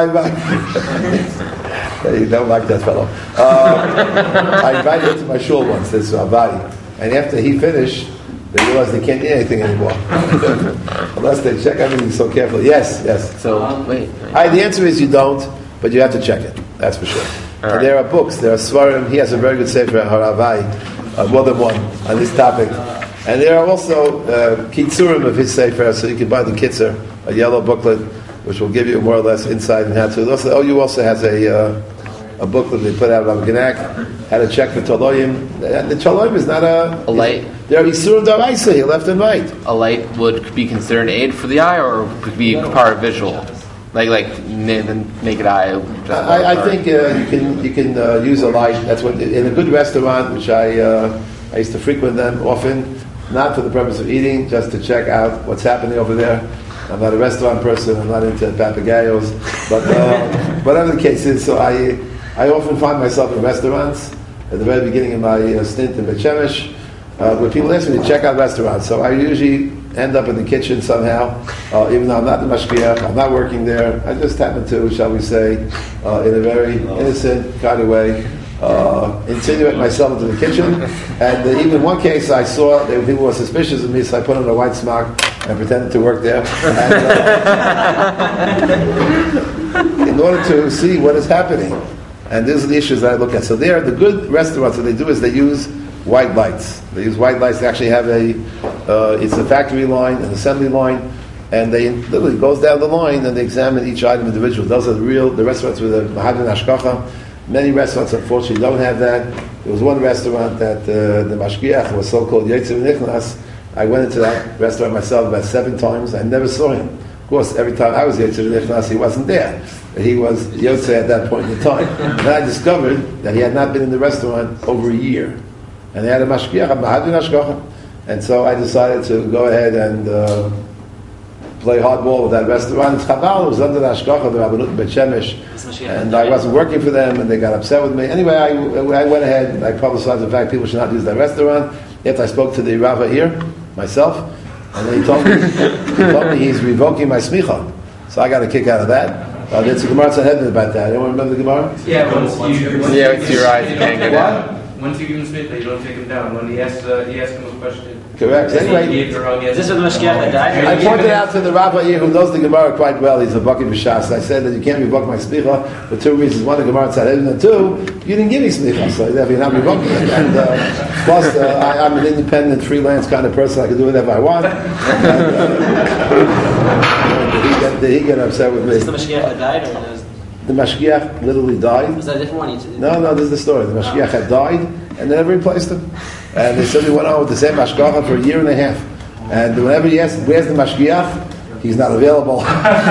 They don't like that fellow. I invited him to my shul once, this Ravai. And after he finished, they realized they can't eat anything anymore. Unless they check everything so carefully. Yes. So, wait. The answer is you don't, but you have to check it. That's for sure. Right. And there are books, there are Svarim. He has a very good sefer, Haravai, more than one, on this topic. And there are also kitzurim of his sefer, so you can buy the kitzur, a yellow booklet, which will give you more or less insight in how to. Also, OU also has a booklet they put out on Genak, how to check for taloyim. The taloyim is not a light. There are isurim daraisa here, left and right. A light would be considered an aid for the eye, or could be part of visual, like the naked eye. I think you can use a light. That's what in a good restaurant, which I used to frequent them often, not for the purpose of eating, just to check out what's happening over there. I'm not a restaurant person. I'm not into papagayos, but whatever the case is. So I often find myself in restaurants at the very beginning of my stint in Bet Shemesh, where people ask me to check out restaurants. So I usually end up in the kitchen somehow, even though I'm not the mashgiach, I'm not working there. I just happen to, shall we say, in a very innocent kind of way, insinuate myself into the kitchen. And even one case I saw, people were suspicious of me, so I put on a white smock and pretended to work there. And, in order to see what is happening. And these are the issues that I look at. So there, the good restaurants, what they do is they use white lights. They use white lights. They actually have it's a factory line, an assembly line, and they literally goes down the line and they examine each item individually. Those are the restaurants with a Mahadin Ashkacha. Many restaurants, unfortunately, don't have that. There was one restaurant that the mashgiach was so-called Yetzer Nichnas. I went into that restaurant myself about 7 times. I never saw him. Of course, every time I was Yetzer Nichnas, he wasn't there. He was Yotze at that point in time. And I discovered that he had not been in the restaurant over a year. And they had a mashgiach, a Mahadin Ashkacha. And so I decided to go ahead and play hardball with that restaurant. It's Chabal, it was under the Ashkacha of the Rabbanut Bet Shemesh, and I wasn't working for them, and they got upset with me. Anyway, I went ahead and I publicized the fact people should not use that restaurant. Yet I spoke to the Rava here, myself, and then he told me he's revoking my smicha. So I got a kick out of that. There's a Gemara Sanhedrin about that. Anyone remember the Gemara? Yeah, once it's your eyes, you can't get out. Once you give him spit, you don't take him down. When he asks him a question. Correct. Anyway, Is this with the mashgiach that died? I pointed out to the Rabbi here who knows the Gemara quite well. He's a Baki B'Shas. I said that you can't revoke my smicha for 2 reasons. One, the Gemara said, and 2, you didn't give me smicha, so therefore you're not revoking it. And plus, I'm an independent, freelance kind of person. I can do whatever I want. Did he get upset with me? Is this the mashgiach that died, or was The Mashgiach literally died. that a different one? No, this is the story. The Mashgiach had died, and they never replaced him. And they simply went on with the same Mashgiach for 1.5 years. And whenever he asked, where's the Mashgiach? He's not available.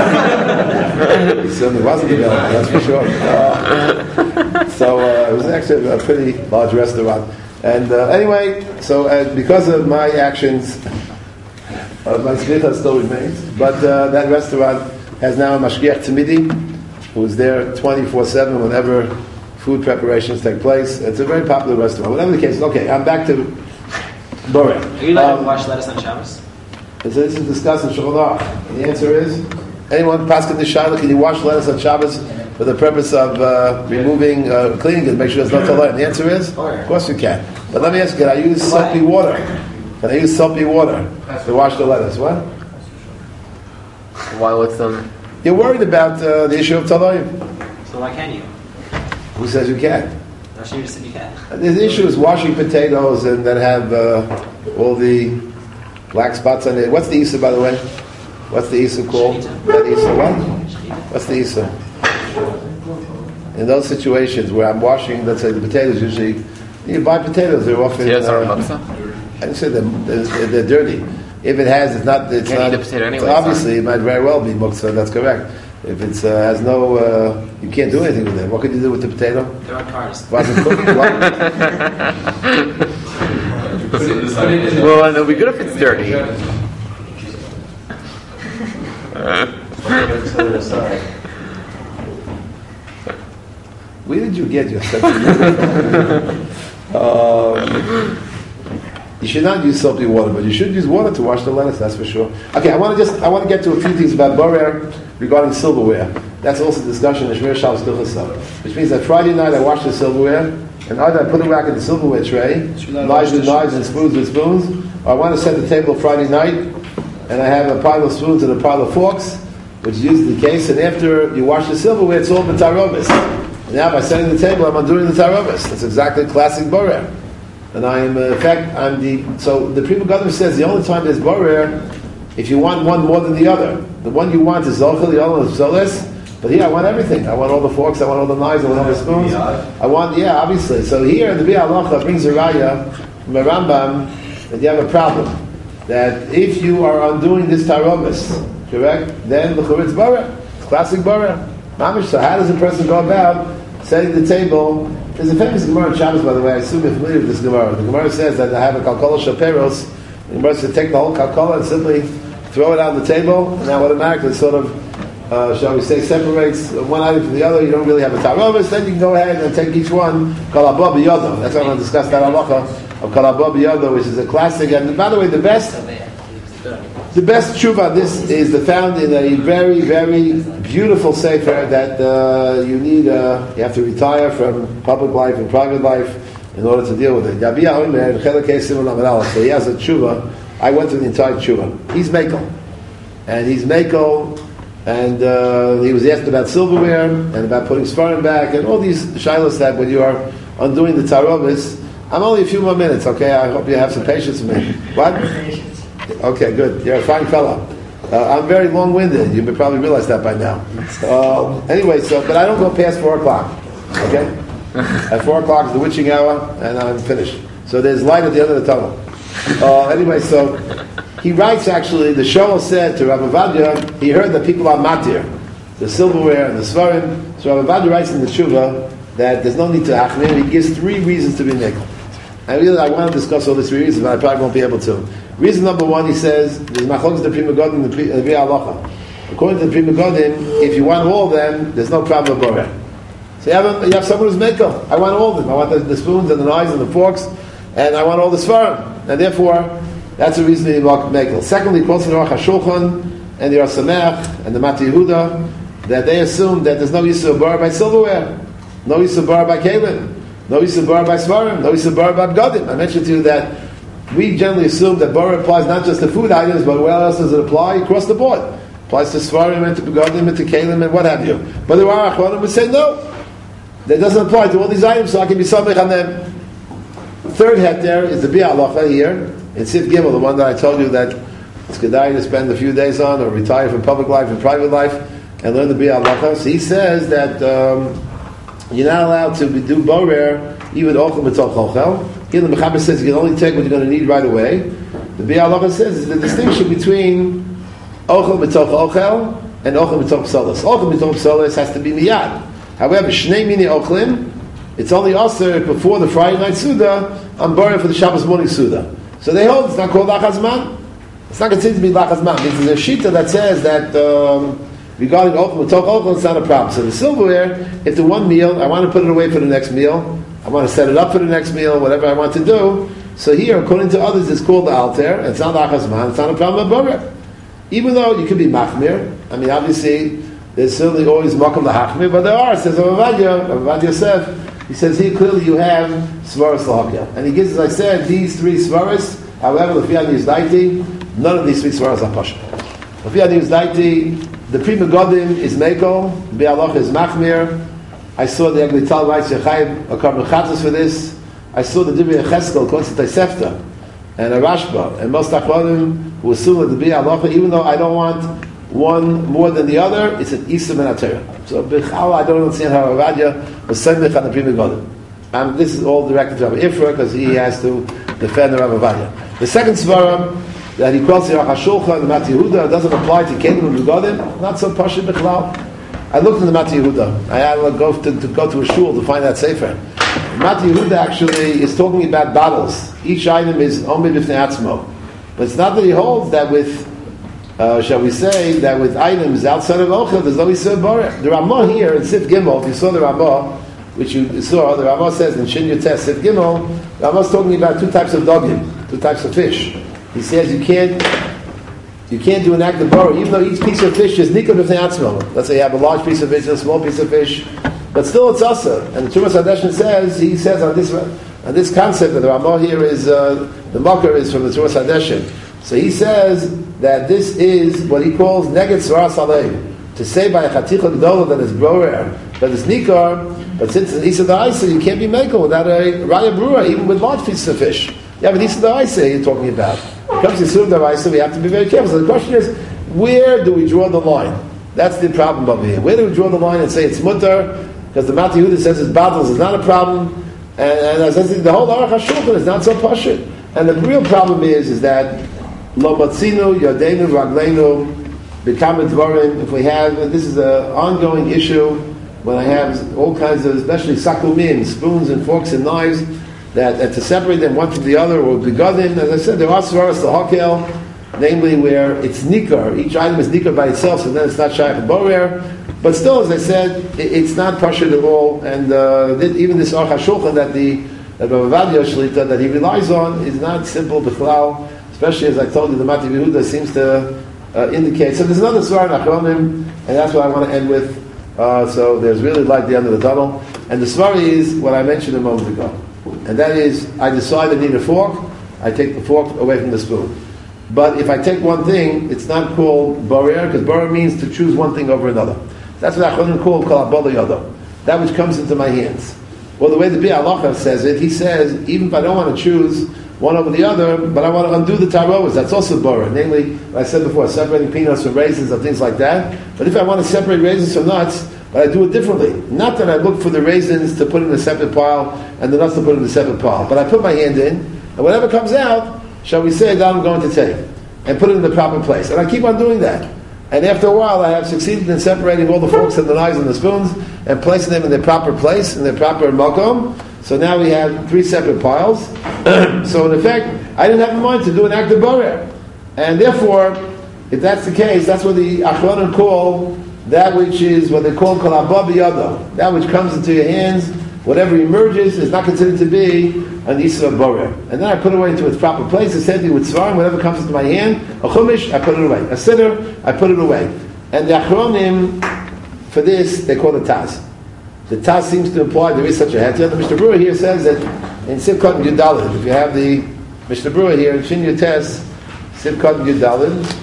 He certainly wasn't available, that's for sure. So it was actually a pretty large restaurant. And anyway, so because of my actions, my smicha still remains. But that restaurant has now a Mashgiach Tzimidi, who's there 24/7 whenever food preparations take place. It's a very popular restaurant. Whatever the case. Okay, I'm back to Borei. Are you allowed to wash lettuce on Shabbos? This is discussed in Shulchan Aruch. And the answer is, anyone paskin the shaila, can you wash lettuce on Shabbos for the purpose of removing, cleaning it, make sure there's no talat? And the answer is, of course you can. But let me ask you, can I use soapy water? Can I use soapy water to wash the lettuce? What? Why? What's them? You're worried about the issue of talayim. So why can't you? Who says you can't? Rashi just said you can. The issue is washing potatoes and that have all the black spots on it. What's the Issa, by the way? What's the Issa called? That Issa what? What's the Issa? In those situations where I'm washing, let's say the potatoes, usually you buy potatoes. They're often. Potatoes are matzah? I didn't say they're dirty. If it has, it's not. It's Can't not. eat the potato anyway, So obviously, it might very well be muktzah. That's correct. If it's has no, you can't do anything with it. What could you do with the potato? There are cars. Why is it cooked? Put it in the side. Well, it'll be good if it's dirty. Where did you get your stuff? You should not use soapy water, but you should use water to wash the lettuce. That's for sure. Okay, I want to get to a few things about borer regarding silverware. That's also discussion in Shmir Shabbos Duchasa, which means that Friday night I wash the silverware, and either I put it back in the silverware tray, knives with knives and spoons with spoons, or I want to set the table Friday night, and I have a pile of spoons and a pile of forks, which is usually the case. And after you wash the silverware, it's all b'tarovis. Now by setting the table, I'm undoing the tarovis. That's exactly classic borer. And I am, in fact, so the Pri Megadim says the only time there's borer, if you want one more than the other. The one you want is zochel, the other one is zoles. But here I want everything. I want all the forks, I want all the knives, I want all the spoons. I want, obviously. So here the Bi'al Halacha brings a raya from a Rambam that you have a problem. That if you are undoing this tarovis, correct, then the churitz borer. It's classic borer. Mamish, so how does a person go about setting the table? There's a famous Gemara in Shabbos, by the way. I assume you're familiar with this Gemara. The Gemara says that I have a kalkola shaperos. The Gemara says take the whole kalkola and simply throw it on the table, and now automatically sort of, shall we say, separates one item from the other. You don't really have a tarovis. Then you can go ahead and take each one kalabah b'yodo. That's why I want to discuss that halacha of kalabah b'yodo, which is a classic. And by the way, the best tshuva, this is found in a very, very beautiful sefer that you need. You have to retire from public life and private life in order to deal with it. So he has a tshuva. I went through the entire tshuva. He's Mekel, and he was asked about silverware and about putting svarim back and all these shilas that when you are undoing the tarovis. I'm only a few more minutes. Okay, I hope you have some patience with me. What? Okay, good. You're a fine fellow. I'm very long-winded. You probably realize that by now. Anyway, but I don't go past 4 o'clock. Okay? At 4 o'clock is the witching hour, and I'm finished. So there's light at the end of the tunnel. Anyway, so he writes actually, the Shoel said to Rav Ovadia, he heard that people are matir, the silverware and the svarim. So Rav Ovadia writes in the Tshuva that there's no need to achmir. He gives 3 reasons to be mekel. I want to discuss all the 3 reasons, but I probably won't be able to. Reason number 1, he says, there's machlokes the Pri Megadim and the Bi'al Halacha. According to the Pri Megadim, if you want all of them, there's no problem with borer. So you have someone who's mekel. I want all of them. I want the spoons and the knives and the forks, and I want all the svarim. And therefore, that's the reason you want mekel. Secondly, quotes from the Aruch HaShulchan and the Or Sameach and the Mati Yehuda, that they assume that there's no yisur borer by silverware, no yisur borer by kelim, no yisur borer by svarim, no yisur borer by b'gadim. I mentioned to you that we generally assume that borer applies not just to food items, but where else does it apply? Across the board. It applies to svarim and to b'gadim and to kelim and what have you. But there are achronim who say no, that doesn't apply to all these items, so I can be samech on them. Third het there is the Bi'al Halacha here in Sif Gimel, the one that I told you that it's kedai to spend a few days on or retire from public life and private life and learn the Bi'al Halacha. So he says that you're not allowed to do borer even ochel b'toch ochel. Here the Mechaber says you can only take what you're going to need right away. The Bi'al Halacha says is the distinction between ochel b'toch ochel and ochel b'toch psolos. Ochel b'toch psolos has to be miyad. However, shnei mini ochlim, it's only also before the Friday night Suda, I'm borer for the Shabbos morning Suda. So they hold it's not called lachazman. It's not considered to be lachazman. Because there's a shita that says that regarding ochel b'toch ochel, it's not a problem. So the silverware, if the one meal, I want to put it away for the next meal, I want to set it up for the next meal, whatever I want to do. So here, according to others, it's called the alter. It's not lachazman. It's not a problem of borer. Even though you could be machmir. I mean, obviously, there's certainly always makam lahachmir, but there are. Says Rav Ovadia Yosef. He says here clearly you have svaras lahakya, and he gives, as I said, these 3 svaras. However, l'fiyad yizdaiti, none of these 3 svaras are pasha. L'fiyad yizdaiti, the Pri Megadim is mekel, Bi'al Halacha is machmir. I saw the Eglital writes Yechaim a carbon chatzos for this. I saw the Divrei Yecheskel, according to Tosefta, and a Rashba, and most achronim who assume that the Bi'al Halacha, even though I don't want one more than the other, it's an Isam and Atera. So B'chal, I don't understand how Rav Ovadia was semich on the Pri Megadim. This is all directed to Rabbi Ifra because he has to defend the Rav Ovadia. The second svara that he calls the Aruch HaShulchan, the Mat Yehuda, doesn't apply to Kelim U'Begadim, not so pashut b'chlal. I looked in the Mat Yehuda. I had to go to a shul to find that sefer. Mat Yehuda actually is talking about bottles. Each item is Omed B'fnei Atzmo. But it's not that he holds that with, shall we say, that with items outside of Ochel, there's no Yisur Boreh. The Ramah here in Sif Gimel, if you saw the Ramah, which you saw, the Ramah says in Shin Yutes Sif Gimel, the Ramah is talking about two types of dogim, two types of fish. He says you can't do an act of boreh, even though each piece of fish is nikah b'fnei atzmo. Let's say you have a large piece of fish and a small piece of fish, but still it's asa. And the Tumas Hadeshin says on this concept that the Ramah here is the makar is from the Tumas Hadeshin. So he says that this is what he calls neged svaras aleim. To say by a chaticha gdola that it's boreh, that it's nikar, but since it's isa da'isa, you can't be mekel without a raya brura, even with large pieces of fish. Yeah, but isa da'isa you're talking about. When it comes to Yisur D'Oraisa, we have to be very careful. So the question is, where do we draw the line? That's the problem over here. Where do we draw the line and say it's mutter? Because the Mat Yehuda says it's battles is not a problem, and as I said, the whole Aruch HaShulchan is not so pashut. And the real problem is that lo matzinu yadeinu ragleinu b'kama dvarim. If we have, and this is an ongoing issue, when I have all kinds of, especially sakumim, spoons and forks and knives, that to separate them one from the other or begadim, as I said, there are svaras to hakel, namely where it's nikar, each item is nikar by itself, so then it's not shaykh borer, but still, as I said, it's not pashut at all, and even this Aruch HaShulchan that the Rav Ovadia Shlita that he relies on is not simple b'chlal, especially as I told you, the Mat Yehuda seems to indicate. So there's another svar in Achronim, and that's what I want to end with. So there's really light at the end of the tunnel, and the svar is what I mentioned a moment ago. And that is, I decide I need a fork, I take the fork away from the spoon. But if I take one thing, it's not called borer, because borer means to choose one thing over another. That's what Achronim call abol yodo, that which comes into my hands. Well, the way the Bi'alacha says it, he says, even if I don't want to choose one over the other, but I want to undo the taroas, that's also borer. Namely, I said before, separating peanuts from raisins or things like that. But if I want to separate raisins from nuts, but I do it differently. Not that I look for the raisins to put in a separate pile and the nuts to put in a separate pile. But I put my hand in, and whatever comes out, shall we say, that I'm going to take, and put it in the proper place. And I keep on doing that. And after a while, I have succeeded in separating all the forks and the knives and the spoons and placing them in their proper place, in their proper makom. So now we have 3 separate piles. So in effect, I didn't have in mind to do an act of borer. And therefore, if that's the case, that's what the Achronim call that which is what they call kol haba b'yado, that which comes into your hands, whatever emerges is not considered to be an Yisra borer. And then I put it away into its proper place. The same thing with svarim, whatever comes into my hand, a chumash, I put it away. A siddur, I put it away. And the Achronim, for this, they call it Taz. The Taz seems to imply there is such a heter. The Mishnah Berurah here says that in Sivkot Yudalid, if you have the Mishnah Berurah here in Shin Yutes, Sivkot Yudalid,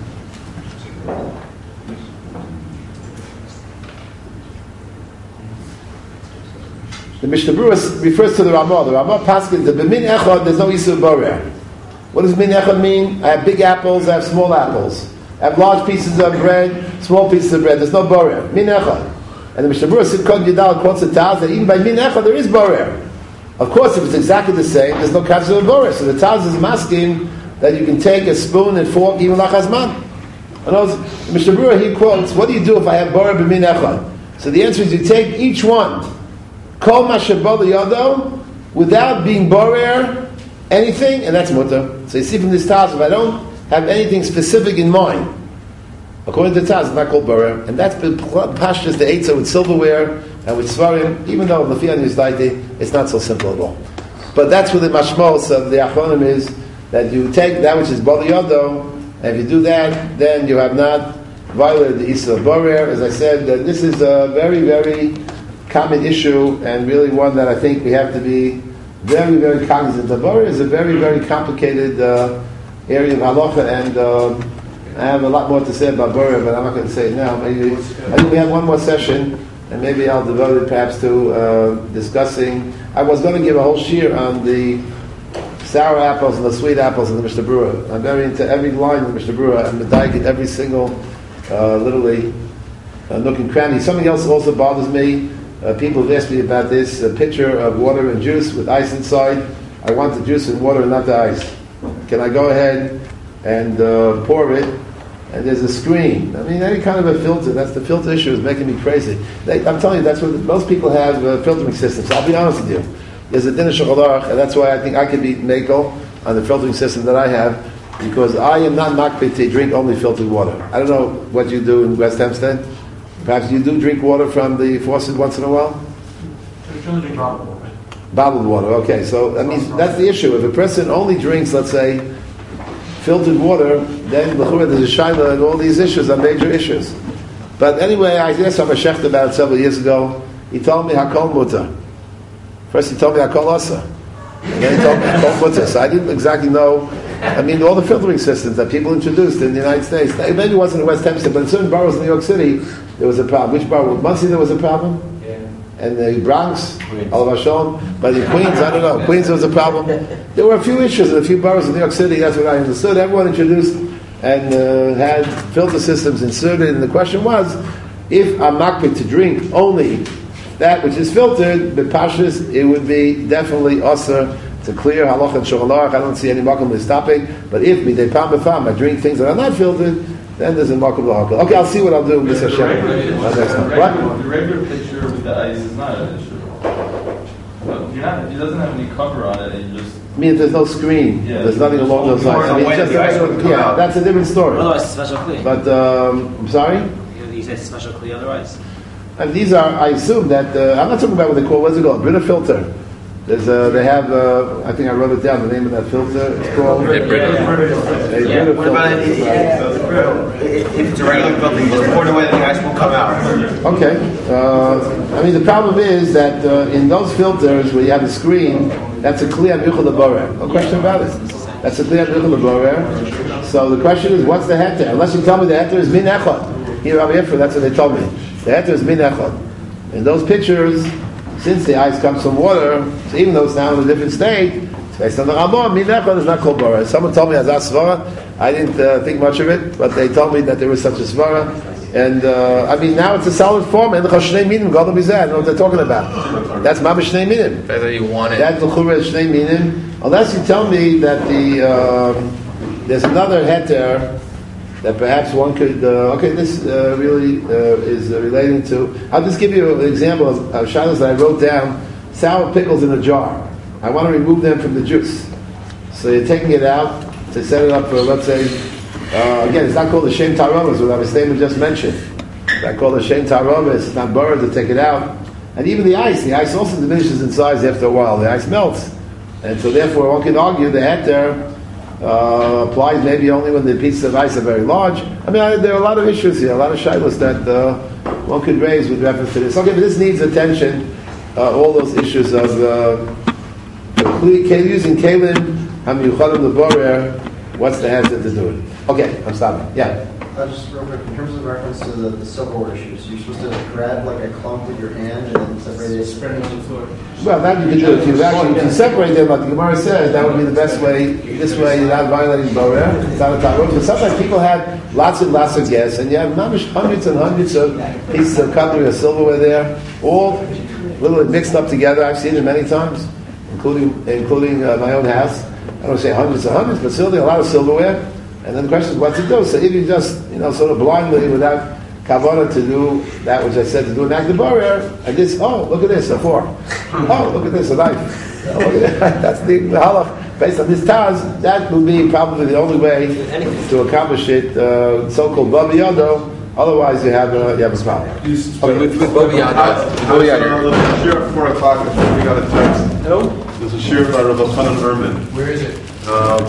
the Mishnah Berurah refers to the Ramah. The Ramah passes the b'min echad. There's no Yisur borer. What does min echad mean? I have big apples. I have small apples. I have large pieces of bread, small pieces of bread. There's no borer. Min echad. And the Mishnah Berurah Sivkot Yudal quotes the Taz that even by min echad there is borer. Of course, if it's exactly the same, there's no katzah of borer. So the Taz is masking that you can take a spoon and fork even lachazman. And also, the Mishnah Berurah he quotes, what do you do if I have borer b'min echad? So the answer is you take each one. Kol mashabal yado, without being borer, anything, and that's mutter. So you see from this Taz, if I don't have anything specific in mind, according to Taz, it's not called borer, and that's pashtus the eitzah with silverware and with svarim. Even though lefian yuzdaiti, it's not so simple at all. But that's what the mashmos of the Achronim is, that you take that which is bal yado, and if you do that, then you have not violated the Issa of borer. As I said, this is a very, very common issue, and really one that I think we have to be very, very cognizant of. Borer is a very, very complicated area of halacha, and I have a lot more to say about borer, but I'm not going to say it now. Maybe I think we have one more session, and maybe I'll devote it perhaps to discussing. I was going to give a whole shiur on the sour apples and the sweet apples in the Mishnah Berurah. I'm very into every line in the Mishnah Berurah. I'm medayik in every single, literally, nook and cranny. Something else also bothers me. People have asked me about this, a pitcher of water and juice with ice inside. I want the juice and water and not the ice. Can I go ahead and pour it, and there's a screen. I mean, any kind of a filter. That's the filter issue is making me crazy. I'm telling you, that's what most people have filtering systems. I'll be honest with you. There's a din of Shulchan Aruch, and that's why I think I could be makel on the filtering system that I have, because I am not makpid to drink only filtered water. I don't know what you do in West Hempstead. Perhaps you do drink water from the faucet once in a while? Traditionally drink bottled water. Bottled water, okay. So, I mean, that's the issue. If a person only drinks, let's say, filtered water, then there's a shaila, and all these issues are major issues. But anyway, I asked Rabbi Shechter about it several years ago. He told me Hakol Mutter. First he told me Hakol Asa. And then he told me Hakol Mutter. So I didn't exactly know. I mean, all the filtering systems that people introduced in the United States, maybe it wasn't in West Hempstead, but in certain boroughs in New York City, there was a problem. Which borough? Muncie, there was a problem? And the Bronx, Olav Hashem, but in Queens, I don't know. Queens, there was a problem. There were a few issues in a few boroughs in New York City. That's what I understood. Everyone introduced and had filter systems inserted, and the question was, if I'm makpid to drink only that which is filtered, but pashas, it would be definitely usher to clear halach and Shulchan Aruch. I don't see any makom to stopping. But if midei pam b'pam I drink things that are not filtered, then there's a makom l'hakol. Okay, I'll see what I'll do, Mr. Hashem. What? The regular pitcher with the ice is not an issue. But it doesn't have any cover on it, and you just. I mean, if there's no screen, there's nothing along those lines. I mean, it's just that's a different story. Otherwise, it's special kli. But I'm sorry. You said it's special kli otherwise. And these are, I assume that I'm not talking about what they call. What's it called? Brita filter. There's they have. I think I wrote it down. The name of that filter. It's called. What about if it's a regular filter? You just pour it away, the ice will come out. Okay. I mean, the problem is that in those filters where you have the screen, that's a clear michul leborer. No question about it. That's a clear michul leborer. So the question is, what's the heter? Unless you tell me the heter is min echad. Here, Rabbi Yefra, that's what they told me. The heter is min echad. In those pictures, since the ice comes from water, so even though it's now in a different state, it's based on the Ramah, min echad is not called borah. Someone told me Azaz Svara. I didn't think much of it, but they told me that there was such a Svara. And I mean, now it's a solid form. And the Shnei Minim, God will be there. I know what they're talking about. That's Mama Shnei Minim. Whether you want it. That's the Chumrah Shnei Minim. Unless you tell me that there's another heter that perhaps one could. This really is relating to. I'll just give you an example of shilas that I wrote down. Sour pickles in a jar. I want to remove them from the juice. So you're taking it out to set it up for, let's say. Again, it's not called a Shem Taromas, what our statement just mentioned. It's not called a Shem Taromas, it's not borrowed to take it out. And even the ice also diminishes in size after a while. The ice melts. And so therefore one can argue the heter applies maybe only when the pieces of ice are very large. I mean, there are a lot of issues here, a lot of shilas that one could raise with reference to this. Okay, but this needs attention, all those issues of using kalim, hamiyuchadim leborer, what's the heter to do it? Okay, I'm stopping. Yeah. Just real quick, in terms of reference to the silverware issues, you're supposed to grab like a clump with your hand and then separate it. Spread it on the floor. Well, that you can do. If you separate them, like the Gemara says, that would be the best way. This way, you're not violating borer. It's not a tarot. But sometimes people have lots and lots of guests, and you have hundreds and hundreds of pieces of cutlery or silverware there, all literally mixed up together. I've seen it many times, including my own house. I don't say hundreds and hundreds, but still, there are a lot of silverware. And then the question is what to do. So if you just, sort of blindly, without kavanah to do that which I said to do an act of borer, and this, look at this, a fork. Oh, look at this, a knife. Look at that. That's the halach. Based on this taz, that would be probably the only way to accomplish it, so-called Babi Yodo. Otherwise, you have a spot. With Babi Yodo. Shir at 4 o'clock, we got a text. No? There's a shir by Rabbi Chanan Erman. Where is it?